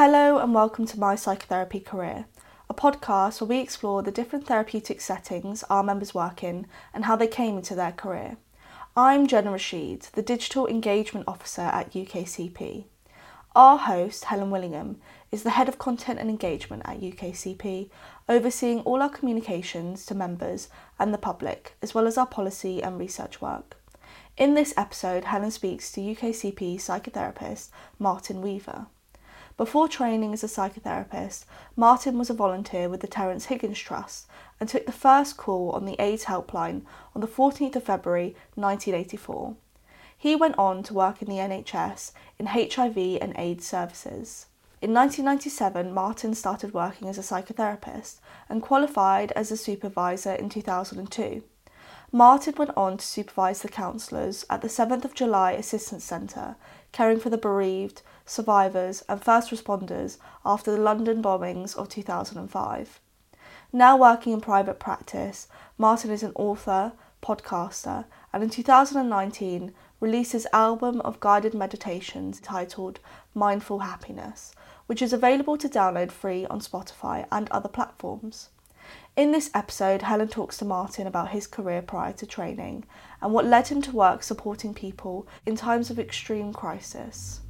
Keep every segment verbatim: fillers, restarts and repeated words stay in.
Hello and welcome to My Psychotherapy Career, a podcast where we explore the different therapeutic settings our members work in and how they came into their career. I'm Jenna Rashid, the Digital Engagement Officer at U K C P. Our host, Helen Willingham, is the Head of Content and Engagement at U K C P, overseeing all our communications to members and the public, as well as our policy and research work. In this episode, Helen speaks to U K C P psychotherapist Martin Weaver. Before training as a psychotherapist, Martin was a volunteer with the Terence Higgins Trust and took the first call on the AIDS helpline on the fourteenth of February nineteen eighty-four. He went on to work in the N H S in H I V and AIDS services. In nineteen ninety-seven, Martin started working as a psychotherapist and qualified as a supervisor in two thousand two. Martin went on to supervise the counsellors at the seventh of July Assistance Centre, caring for the bereaved, survivors and first responders after the London bombings of two thousand five. Now working in private practice, Martin is an author, podcaster, and in two thousand nineteen released his album of guided meditations titled Mindful Happiness, which is available to download free on Spotify and other platforms. In this episode, Helen talks to Martin about his career prior to training and what led him to work supporting people in times of extreme crisis.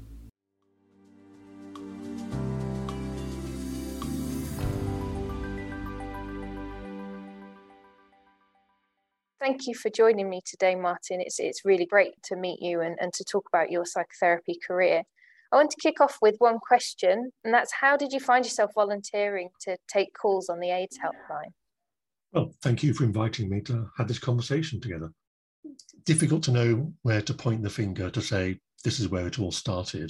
Thank you for joining me today, Martin. It's it's really great to meet you and, and to talk about your psychotherapy career. I want to kick off with one question, and that's how did you find yourself volunteering to take calls on the AIDS helpline? Well, thank you for inviting me to have this conversation together. Difficult to know where to point the finger to say this is where it all started.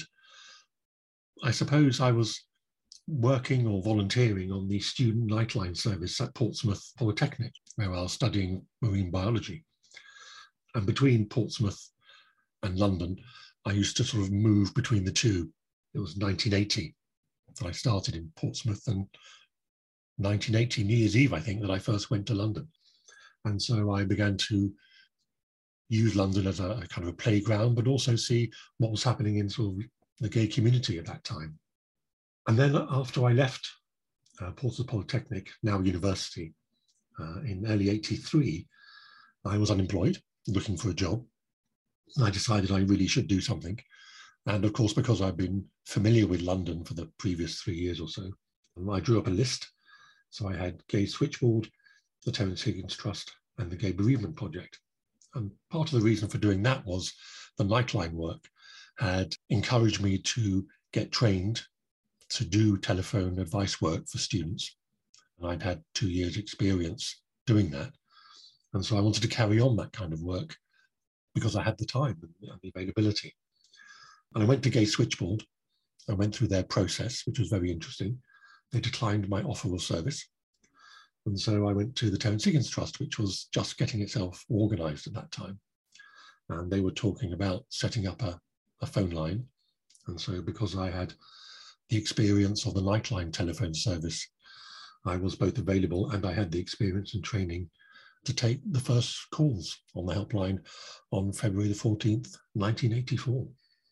I suppose I was working or volunteering on the student nightline service at Portsmouth Polytechnic, where I was studying marine biology. And between Portsmouth and London, I used to sort of move between the two. It was nineteen eighty that I started in Portsmouth, and nineteen eighty, New Year's Eve, I think, that I first went to London. And so I began to use London as a, a kind of a playground, but also see what was happening in sort of the gay community at that time. And then after I left uh, Portsmouth Polytechnic, now university, uh, in early eighty-three, I was unemployed, looking for a job. I decided I really should do something. And of course, because I've been familiar with London for the previous three years or so, I drew up a list. So I had Gay Switchboard, the Terence Higgins Trust, and the Gay Bereavement Project. And part of the reason for doing that was the Nightline work had encouraged me to get trained to do telephone advice work for students. And I'd had two years experience doing that. And so I wanted to carry on that kind of work because I had the time and the availability. And I went to Gay Switchboard. I went through their process, which was very interesting. They declined my offer of service. And so I went to the Terence Higgins Trust, which was just getting itself organised at that time. And they were talking about setting up a, a phone line. And so because I had the experience of the Nightline telephone service, I was both available and I had the experience and training to take the first calls on the helpline on February the fourteenth, nineteen eighty-four.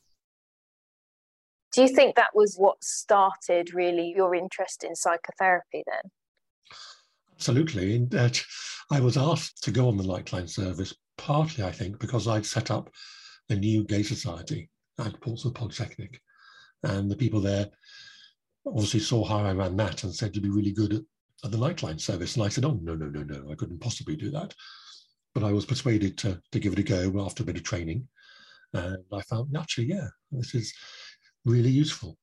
Do you think that was what started really your interest in psychotherapy then? Absolutely. In that I was asked to go on the Nightline service, partly, I think, because I'd set up a new gay society at Portsmouth Polytechnic. And the people there obviously saw how I ran that and said, you'd be really good at, at the Nightline service. And I said, oh, no, no, no, no, I couldn't possibly do that. But I was persuaded to, to give it a go after a bit of training. And I found, actually, yeah, this is really useful.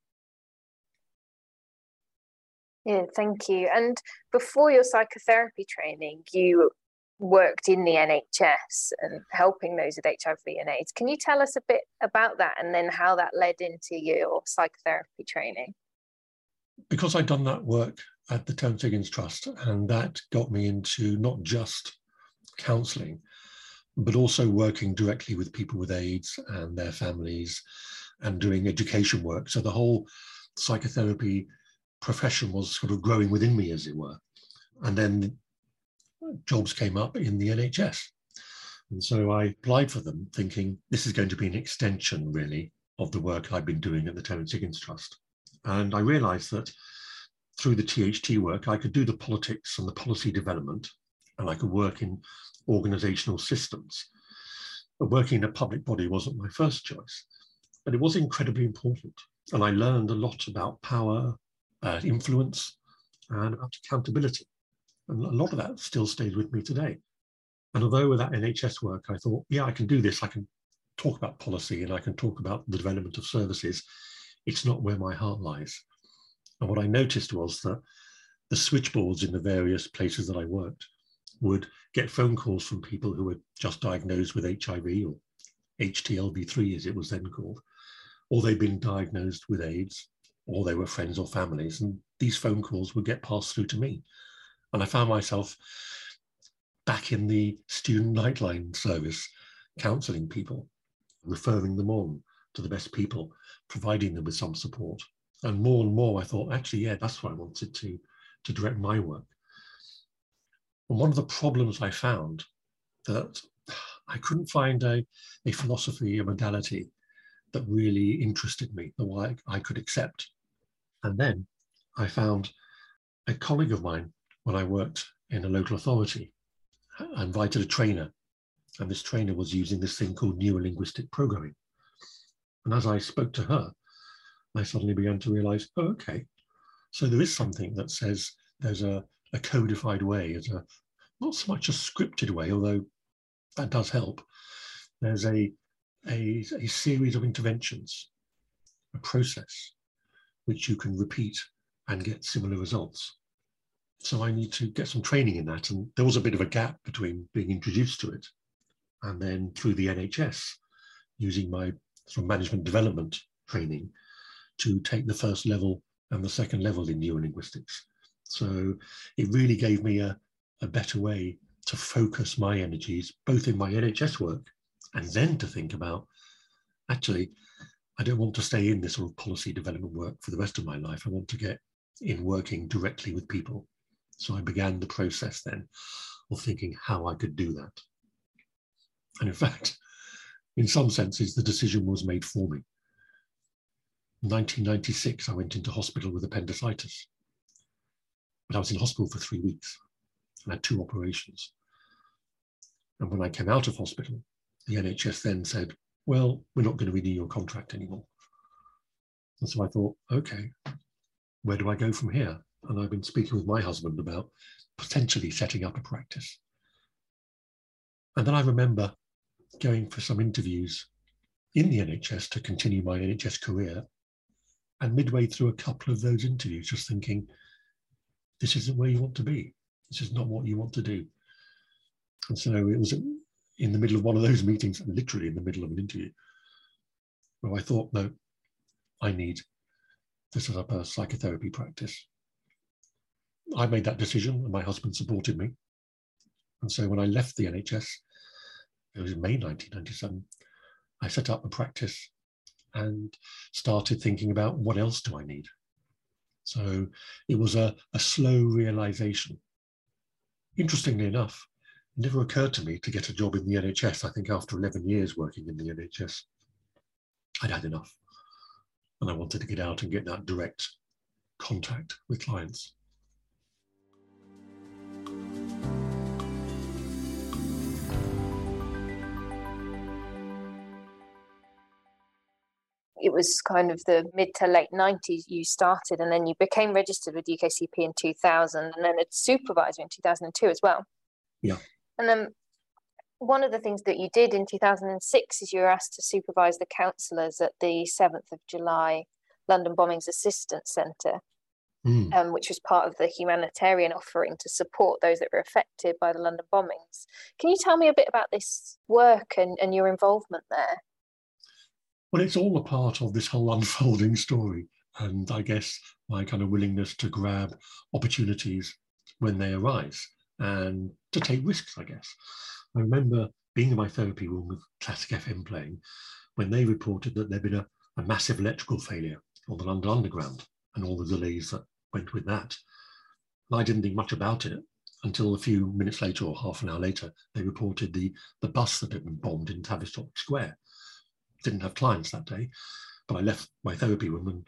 Yeah, thank you. And before your psychotherapy training, you worked in the N H S and helping those with H I V and AIDS. Can you tell us a bit about that and then how that led into your psychotherapy training? Because I'd done that work at the Terence Higgins Trust, and that got me into not just counselling, but also working directly with people with AIDS and their families and doing education work. So the whole psychotherapy profession was sort of growing within me, as it were. And then jobs came up in the N H S. And so I applied for them thinking this is going to be an extension, really, of the work I've been doing at the Terence Higgins Trust. And I realized that through the T H T work, I could do the politics and the policy development, and I could work in organizational systems. But working in a public body wasn't my first choice, but it was incredibly important. And I learned a lot about power, uh, influence, and about accountability. And a lot of that still stays with me today. And although with that N H S work, I thought, yeah, I can do this. I can talk about policy and I can talk about the development of services. It's not where my heart lies. And what I noticed was that the switchboards in the various places that I worked would get phone calls from people who were just diagnosed with H I V, or H T L V three as it was then called, or they'd been diagnosed with AIDS, or they were friends or families. And these phone calls would get passed through to me. And I found myself back in the student nightline service, counselling people, referring them on to the best people, providing them with some support. And more and more I thought, actually, yeah, that's what I wanted to, to direct my work. And one of the problems I found that I couldn't find a, a philosophy, a modality that really interested me, the one I, I could accept. And then I found a colleague of mine when I worked in a local authority. I invited a trainer, and this trainer was using this thing called neurolinguistic programming. And as I spoke to her, I suddenly began to realize, oh, okay, so there is something that says there's a, a codified way, it's a, not so much a scripted way, although that does help. There's a, a, a series of interventions, a process, which you can repeat and get similar results. So I need to get some training in that. And there was a bit of a gap between being introduced to it and then through the N H S, using my sort of management development training to take the first level and the second level in neurolinguistics. So it really gave me a, a better way to focus my energies, both in my N H S work and then to think about, actually, I don't want to stay in this sort of policy development work for the rest of my life. I want to get in working directly with people. So I began the process then of thinking how I could do that. And in fact, in some senses, the decision was made for me. In nineteen ninety-six, I went into hospital with appendicitis. But I was in hospital for three weeks and had two operations. And when I came out of hospital, the N H S then said, well, we're not going to renew your contract anymore. And so I thought, okay, where do I go from here? And I've been speaking with my husband about potentially setting up a practice. And then I remember going for some interviews in the N H S to continue my N H S career. And midway through a couple of those interviews, just thinking, this isn't where you want to be. This is not what you want to do. And so it was in the middle of one of those meetings, literally in the middle of an interview, where I thought, no, I need to set up a psychotherapy practice. I made that decision and my husband supported me. And so when I left the N H S, it was in May nineteen ninety-seven, I set up a practice and started thinking about what else do I need? So it was a, a slow realization. Interestingly enough, it never occurred to me to get a job in the N H S. I think after eleven years working in the N H S, I'd had enough. And I wanted to get out and get that direct contact with clients. It was kind of the mid to late nineties you started, and then you became registered with U K C P in two thousand, and then a supervisor in two thousand two as well. Yeah. And then one of the things that you did in two thousand six is you were asked to supervise the counsellors at the seventh of July London Bombings Assistance Centre, mm. um, which was part of the humanitarian offering to support those that were affected by the London bombings. Can you tell me a bit about this work and, and your involvement there? Well, it's all a part of this whole unfolding story. And I guess my kind of willingness to grab opportunities when they arise and to take risks, I guess. I remember being in my therapy room with Classic F M playing when they reported that there'd been a, a massive electrical failure on the London Underground and all the delays that went with that. And I didn't think much about it until a few minutes later or half an hour later, they reported the, the bus that had been bombed in Tavistock Square. Didn't have clients that day, but I left my therapy room and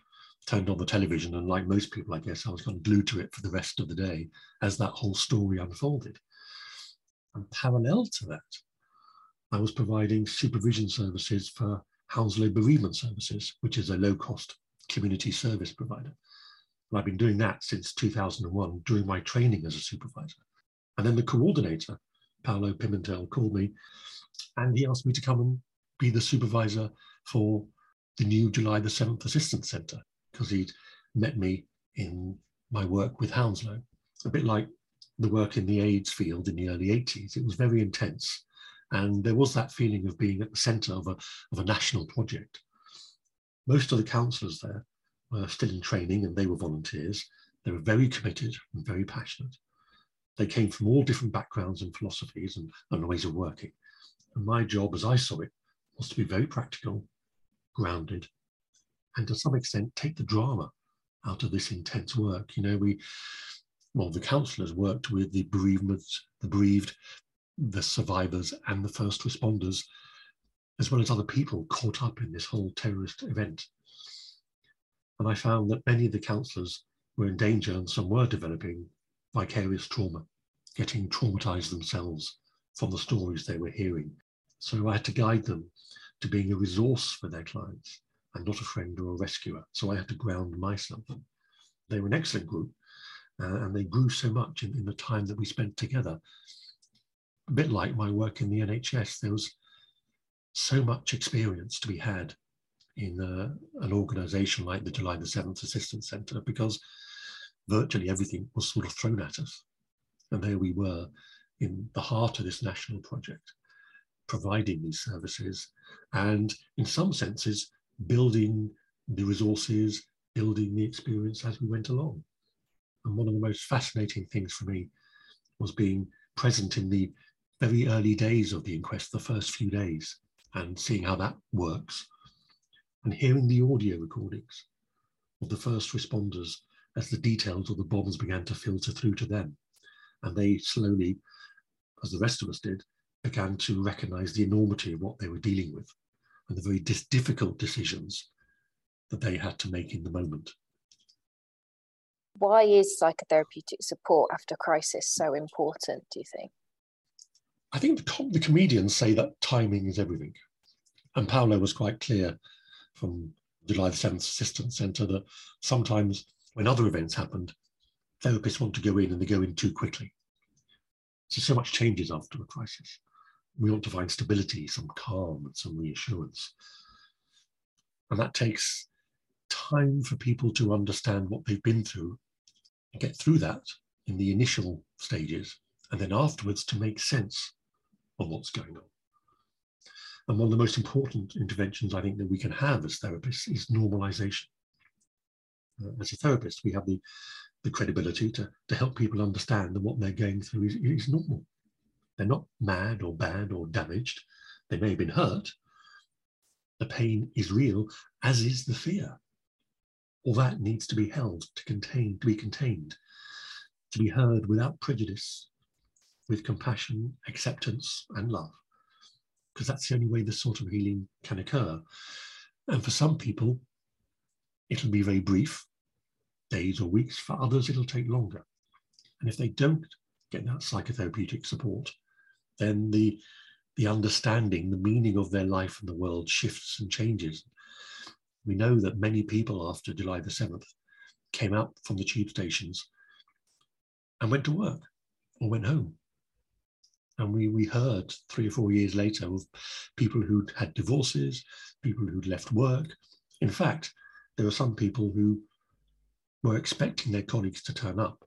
turned on the television, and like most people, I guess, I was kind of glued to it for the rest of the day as that whole story unfolded. And parallel to that, I was providing supervision services for Hounslow Bereavement Services, which is a low-cost community service provider. And I've been doing that since two thousand one during my training as a supervisor. And then the coordinator, Paolo Pimentel, called me and he asked me to come and be the supervisor for the new July the seventh Assistance Centre, because he'd met me in my work with Hounslow. A bit like the work in the AIDS field in the early eighties. It was very intense. And there was that feeling of being at the centre of a, of a national project. Most of the counsellors there were still in training and they were volunteers. They were very committed and very passionate. They came from all different backgrounds and philosophies and, and ways of working. And my job, as I saw it, was to be very practical, grounded, and to some extent take the drama out of this intense work. You know, we, well, the counsellors worked with the bereavement, the bereaved, the survivors and the first responders, as well as other people caught up in this whole terrorist event. And I found that many of the counsellors were in danger and some were developing vicarious trauma, getting traumatised themselves from the stories they were hearing. So I had to guide them to being a resource for their clients and not a friend or a rescuer. So I had to ground myself. They were an excellent group uh, and they grew so much in, in the time that we spent together. A bit like my work in the N H S, there was so much experience to be had in uh, an organisation like the July the seventh Assistance Centre, because virtually everything was sort of thrown at us. And there we were in the heart of this national project, providing these services and in some senses building the resources, building the experience as we went along. And one of the most fascinating things for me was being present in the very early days of the inquest, the first few days, and seeing how that works, and hearing the audio recordings of the first responders as the details of the bombs began to filter through to them. And they slowly, as the rest of us did, began to recognize the enormity of what they were dealing with and the very dis- difficult decisions that they had to make in the moment. Why is psychotherapeutic support after crisis so important, do you think? I think the, com- the comedians say that timing is everything. And Paolo was quite clear from July the seventh Assistance Centre that sometimes when other events happened, therapists want to go in and they go in too quickly. So, so much changes after a crisis. We want to find stability, some calm and some reassurance. And that takes time for people to understand what they've been through and get through that in the initial stages, and then afterwards to make sense of what's going on. And one of the most important interventions I think that we can have as therapists is normalization. Uh, as a therapist, we have the, the credibility to, to help people understand that what they're going through is, is normal. They're not mad or bad or damaged. They may have been hurt. The pain is real, as is the fear. All that needs to be held, to contain, to be contained, to be heard without prejudice, with compassion, acceptance, and love. Because that's the only way this sort of healing can occur. And for some people, it'll be very brief, days or weeks. For others, it'll take longer. And if they don't get that psychotherapeutic support, then the, the understanding, the meaning of their life and the world shifts and changes. We know that many people after July the seventh came out from the tube stations and went to work or went home. And we, we heard three or four years later of people who'd had divorces, people who'd left work. In fact, there were some people who were expecting their colleagues to turn up.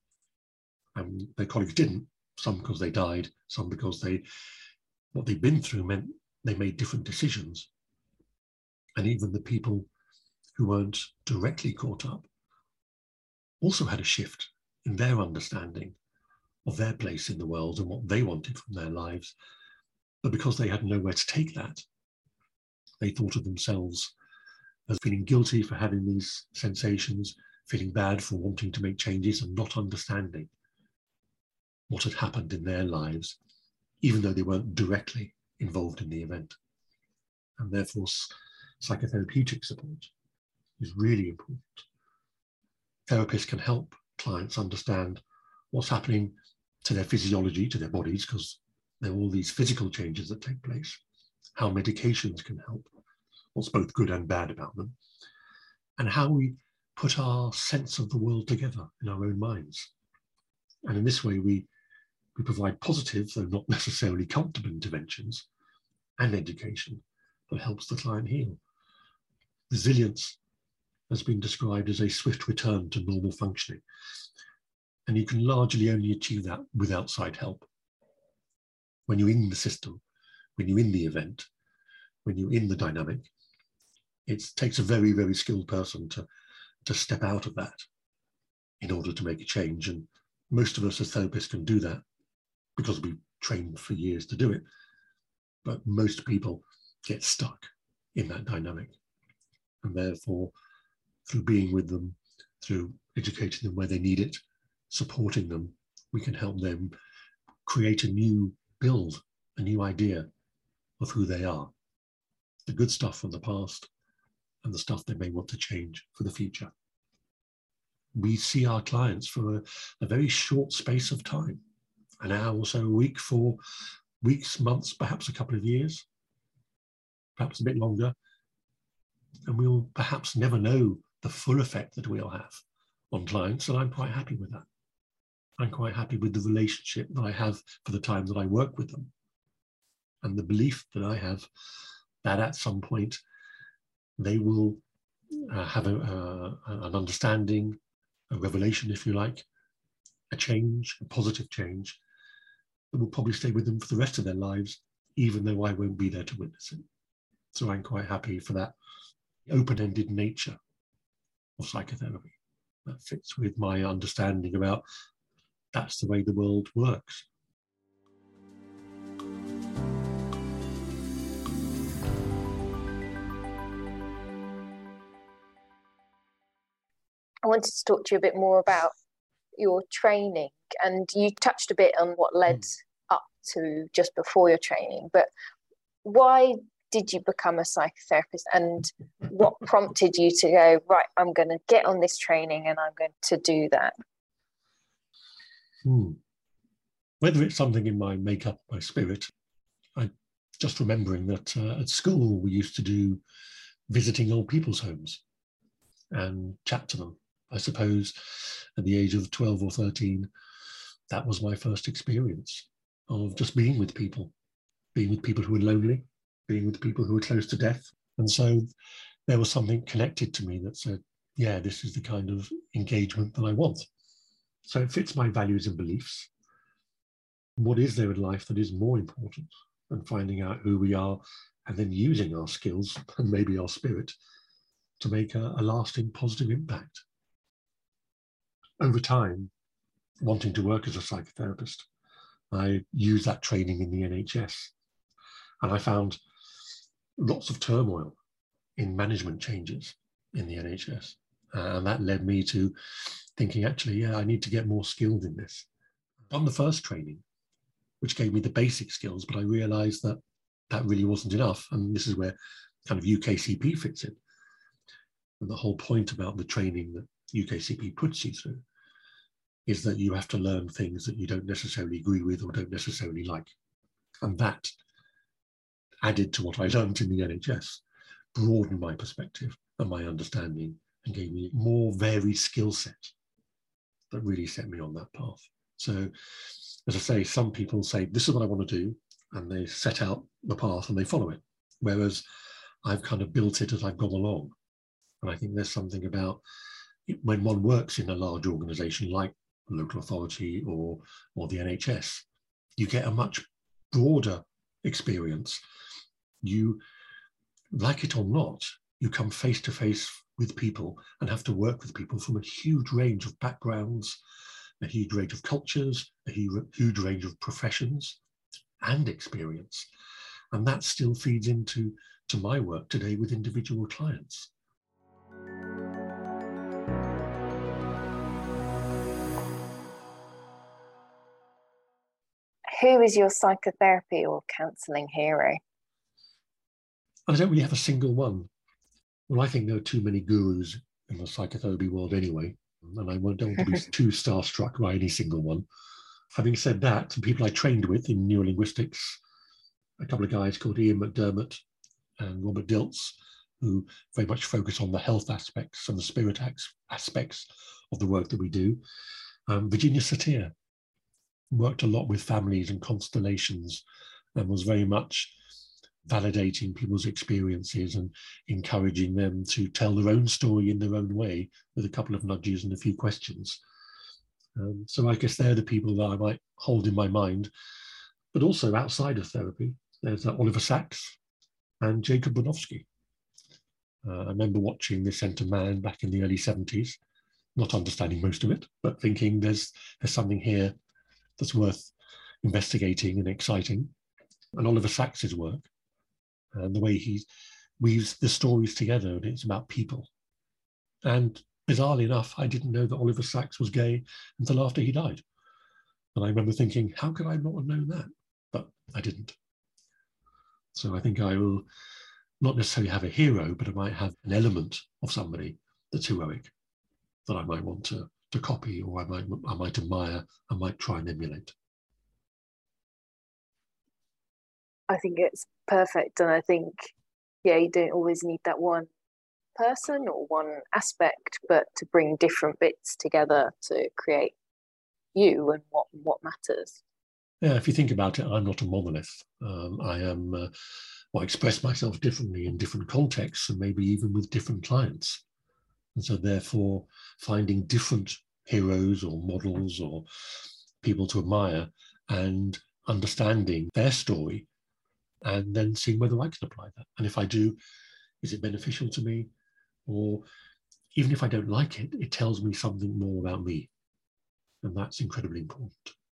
And their colleagues didn't, some because they died, some because they what they'd been through meant they made different decisions. And even the people who weren't directly caught up also had a shift in their understanding of their place in the world and what they wanted from their lives. But because they had nowhere to take that, they thought of themselves as feeling guilty for having these sensations, feeling bad for wanting to make changes and not understanding what had happened in their lives, even though they weren't directly involved in the event. And therefore, psychotherapeutic support is really important. Therapists can help clients understand what's happening to their physiology, to their bodies, because there are all these physical changes that take place, how medications can help, what's both good and bad about them, and how we put our sense of the world together in our own minds. And in this way, we, we provide positive, though not necessarily comfortable interventions and education that helps the client heal. Resilience has been described as a swift return to normal functioning. And you can largely only achieve that with outside help. When you're in the system, when you're in the event, when you're in the dynamic, it takes a very, very skilled person to, to step out of that in order to make a change. And most of us as therapists can do that because we've trained for years to do it. But most people get stuck in that dynamic. And therefore, through being with them, through educating them where they need it, supporting them, we can help them create a new build, a new idea of who they are, the good stuff from the past and the stuff they may want to change for the future. We see our clients for a, a very short space of time, an hour or so a week, for weeks, months, perhaps a couple of years, perhaps a bit longer, and we'll perhaps never know the full effect that we'll have on clients, and I'm quite happy with that. I'm quite happy with the relationship that I have for the time that I work with them, and the belief that I have that at some point they will uh, have a, uh, an understanding, a revelation, if you like, a change, a positive change, that will probably stay with them for the rest of their lives, even though I won't be there to witness it. So I'm quite happy for that open-ended nature of psychotherapy. That fits with my understanding about that's the way the world works. I wanted to talk to you a bit more about your training, and you touched a bit on what led mm. up to just before your training, but why did you become a psychotherapist, and what prompted you to go, right, I'm going to get on this training and I'm going to do that? Hmm. Whether it's something in my makeup, my spirit, I just remembering that uh, at school we used to do visiting old people's homes and chat to them. I suppose at the age of twelve or thirteen, that was my first experience of just being with people, being with people who were lonely, being with people who were close to death. And so there was something connected to me that said, yeah, this is the kind of engagement that I want. So it fits my values and beliefs. What is there in life that is more important than finding out who we are and then using our skills and maybe our spirit to make a, a lasting positive impact? Over time, wanting to work as a psychotherapist, I used that training in the N H S, and I found lots of turmoil in management changes in the N H S. Uh, and that led me to thinking, actually, yeah, I need to get more skilled in this. I've done the first training, which gave me the basic skills, but I realized that that really wasn't enough. And this is where kind of U K C P fits in. And the whole point about the training that U K C P puts you through is that you have to learn things that you don't necessarily agree with or don't necessarily like. And that, added to what I learned in the N H S, broadened my perspective and my understanding and gave me a more varied skill set that really set me on that path. So, as I say, some people say, this is what I want to do, and they set out the path and they follow it. Whereas I've kind of built it as I've gone along. And I think there's something about it, when one works in a large organization like a local authority or, or the N H S, you get a much broader experience. You, like it or not, you come face to face with people and have to work with people from a huge range of backgrounds, a huge range of cultures, a huge range of professions and experience. And that still feeds into to my work today with individual clients. Who is your psychotherapy or counselling hero? I don't really have a single one. Well, I think there are too many gurus in the psychotherapy world anyway, and I don't want to be too starstruck by any single one. Having said that, some people I trained with in neurolinguistics, a couple of guys called Ian McDermott and Robert Dilts, who very much focus on the health aspects and the spirit aspects of the work that we do. Um, Virginia Satir worked a lot with families and constellations and was very much validating people's experiences and encouraging them to tell their own story in their own way with a couple of nudges and a few questions. Um, so I guess they're the people that I might hold in my mind. But also outside of therapy, there's uh, Oliver Sacks and Jacob Bronowski. Uh, I remember watching The Scent of Man back in the early seventies, not understanding most of it, but thinking there's, there's something here that's worth investigating and exciting. And Oliver Sacks's work, and the way he weaves the stories together, and it's about people. And bizarrely enough, I didn't know that Oliver Sacks was gay until after he died. And I remember thinking, how could I not have known that? But I didn't. So I think I will not necessarily have a hero, but I might have an element of somebody that's heroic that I might want to, to copy, or I might, I might admire, I might try and emulate. I think it's perfect. And I think, yeah, you don't always need that one person or one aspect, but to bring different bits together to create you and what, what matters. Yeah, if you think about it, I'm not a monolith. Um, I am, uh, well, I express myself differently in different contexts and maybe even with different clients. And so therefore, finding different heroes or models or people to admire and understanding their story, and then seeing whether I can apply that. And if I do, is it beneficial to me? Or even if I don't like it, it tells me something more about me. And that's incredibly important.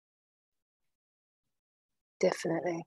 Definitely.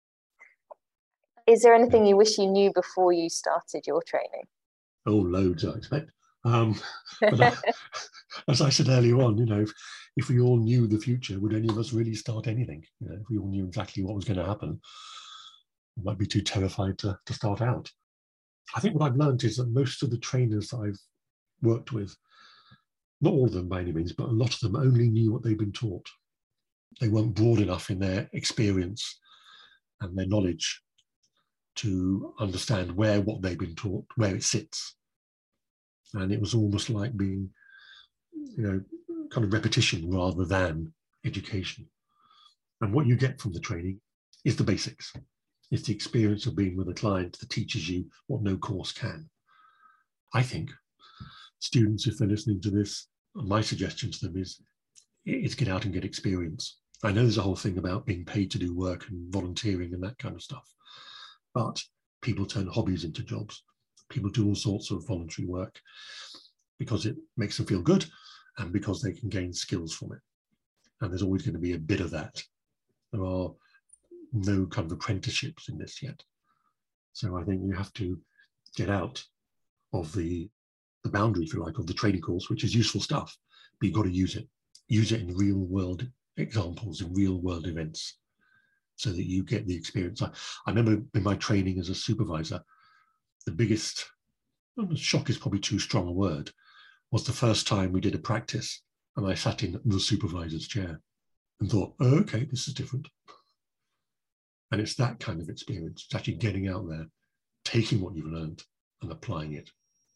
Is there anything you wish you knew before you started your training? Oh, loads, I expect. Um, but I, as I said earlier on, you know, if, if we all knew the future, would any of us really start anything? You know, if we all knew exactly what was going to happen, we might be too terrified to, to start out. I think what I've learned is that most of the trainers that I've worked with, not all of them by any means, but a lot of them only knew what they'd been taught. They weren't broad enough in their experience and their knowledge to understand where what they've been taught, where it sits. And it was almost like being, you know, kind of repetition rather than education. And what you get from the training is the basics. It's the experience of being with a client that teaches you what no course can. I think students, if they're listening to this, my suggestion to them is, is get out and get experience. I know there's a whole thing about being paid to do work and volunteering and that kind of stuff, but people turn hobbies into jobs. People do all sorts of voluntary work because it makes them feel good and because they can gain skills from it. And there's always going to be a bit of that. There are no kind of apprenticeships in this yet. So I think you have to get out of the, the boundary, if you like, of the training course, which is useful stuff, but you've got to use it. Use it in real world examples, in real world events, so that you get the experience. I, I remember in my training as a supervisor, the biggest, well, shock is probably too strong a word, was the first time we did a practice and I sat in the supervisor's chair and thought, oh, okay, this is different. And it's that kind of experience. It's actually getting out there, taking what you've learned and applying it.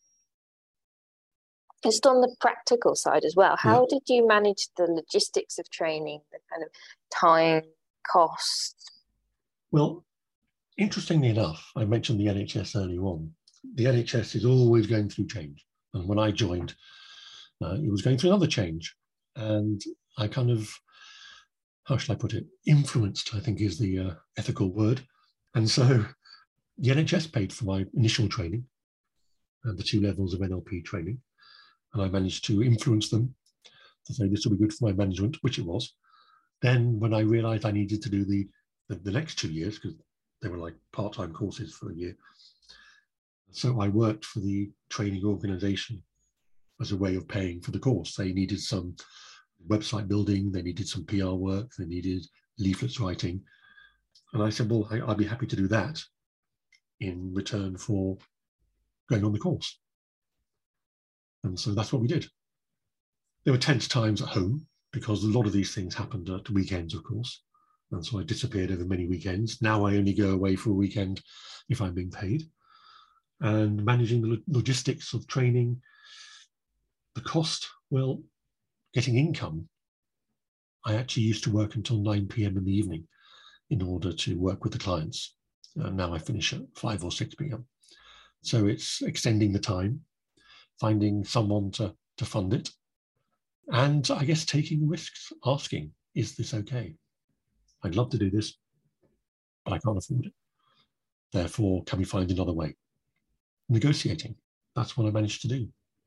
Just on the practical side as well, how yeah. did you manage the logistics of training, the kind of time, cost? Well, interestingly enough, I mentioned the N H S earlier on. The N H S is always going through change. And when I joined, uh, it was going through another change. And I kind of, how shall I put it, influenced, I think is the uh, ethical word. And so the N H S paid for my initial training and the two levels of N L P training. And I managed to influence them to say this will be good for my management, which it was. Then when I realized I needed to do the, the, the next two years, because they were like part-time courses for a year. So I worked for the training organization as a way of paying for the course. They needed some website building, they needed some P R work, they needed leaflets writing. And I said, well, I, I'd be happy to do that in return for going on the course. And so that's what we did. There were tense times at home because a lot of these things happened at weekends, of course. And so I disappeared over many weekends. Now I only go away for a weekend if I'm being paid. And managing the logistics of training, the cost, well, getting income. I actually used to work until nine p.m. in the evening in order to work with the clients. And now I finish at five or six p.m. So it's extending the time, finding someone to, to fund it, and I guess taking risks, asking, is this okay? I'd love to do this, but I can't afford it. Therefore, can we find another way? Negotiating. That's what I managed to do.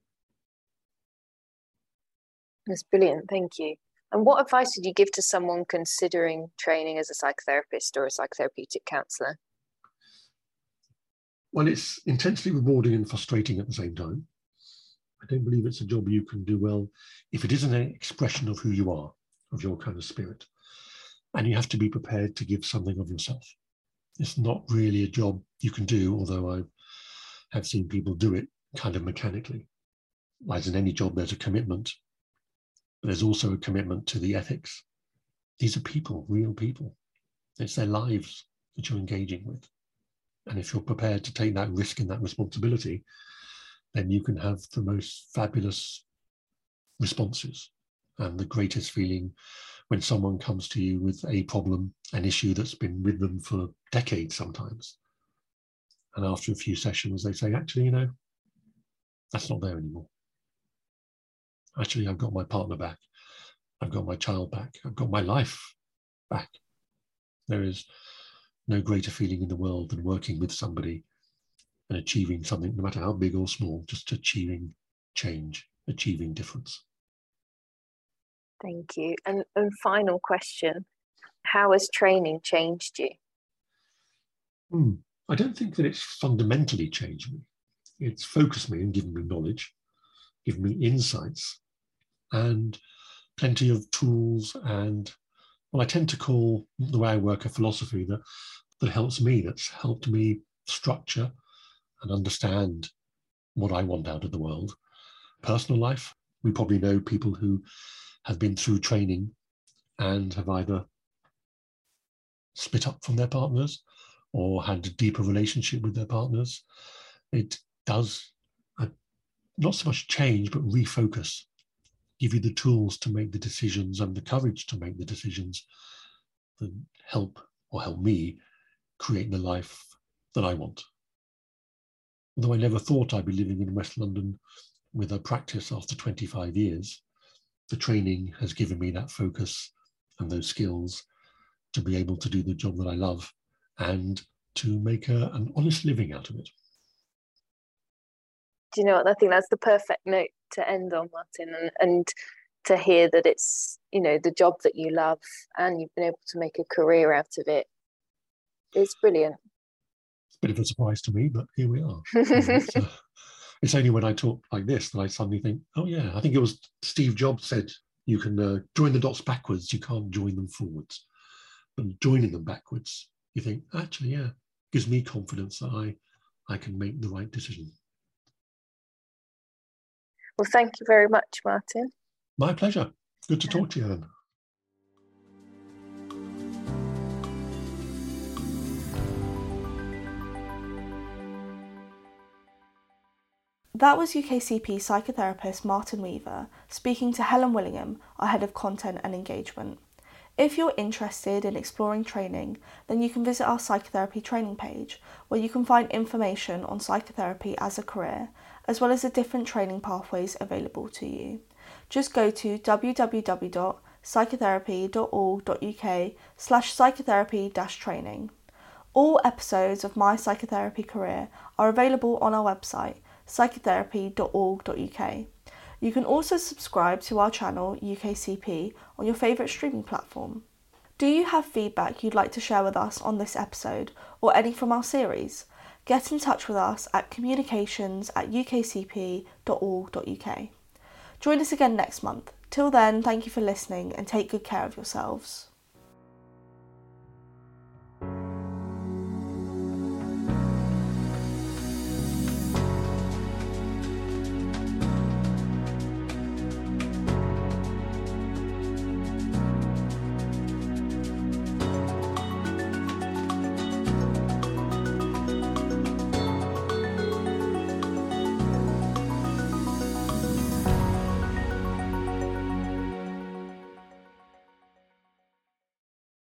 That's brilliant. Thank you. And what advice would you give to someone considering training as a psychotherapist or a psychotherapeutic counsellor? Well, it's intensely rewarding and frustrating at the same time. I don't believe it's a job you can do well if it isn't an expression of who you are, of your kind of spirit. And you have to be prepared to give something of yourself. It's not really a job you can do, although I have seen people do it kind of mechanically. As in any job, there's a commitment. But there's also a commitment to the ethics. These are people, real people. It's their lives that you're engaging with. And if you're prepared to take that risk and that responsibility, then you can have the most fabulous responses and the greatest feeling when someone comes to you with a problem, an issue that's been with them for decades sometimes. And after a few sessions, they say, actually, you know, that's not there anymore. Actually, I've got my partner back. I've got my child back. I've got my life back. There is no greater feeling in the world than working with somebody and achieving something, no matter how big or small, just achieving change, achieving difference. Thank you. And, and final question, how has training changed you? Hmm. I don't think that it's fundamentally changed me. It's focused me and given me knowledge, given me insights, and plenty of tools and, well, I tend to call the way I work a philosophy that, that helps me, that's helped me structure and understand what I want out of the world. Personal life, we probably know people who have been through training and have either split up from their partners or had a deeper relationship with their partners. It does uh, not so much change, but refocus, give you the tools to make the decisions and the courage to make the decisions that help or help me create the life that I want. Although I never thought I'd be living in West London with a practice after twenty-five years, the training has given me that focus and those skills to be able to do the job that I love and to make a, an honest living out of it. Do you know what? I think that's the perfect note to end on, Martin, and, and to hear that it's, you know, the job that you love and you've been able to make a career out of it. It's brilliant. It's a bit of a surprise to me, but here we are. it's, uh, it's only when I talk like this that I suddenly think, oh yeah, I think it was Steve Jobs said, you can uh, join the dots backwards, you can't join them forwards. But joining them backwards, you think, actually, yeah, gives me confidence that I, I can make the right decision. Well, thank you very much, Martin. My pleasure. Good to talk to you, Ellen. That was U K C P psychotherapist Martin Weaver speaking to Helen Willingham, our Head of Content and Engagement. If you're interested in exploring training, then you can visit our psychotherapy training page, where you can find information on psychotherapy as a career, as well as the different training pathways available to you. Just go to w w w dot psychotherapy dot org dot u k slash psychotherapy dash training. All episodes of My Psychotherapy Career are available on our website, psychotherapy dot org dot u k. You can also subscribe to our channel, U K C P, on your favourite streaming platform. Do you have feedback you'd like to share with us on this episode, or any from our series? Get in touch with us at communications at u k c p dot org dot u k. Join us again next month. Till then, thank you for listening and take good care of yourselves.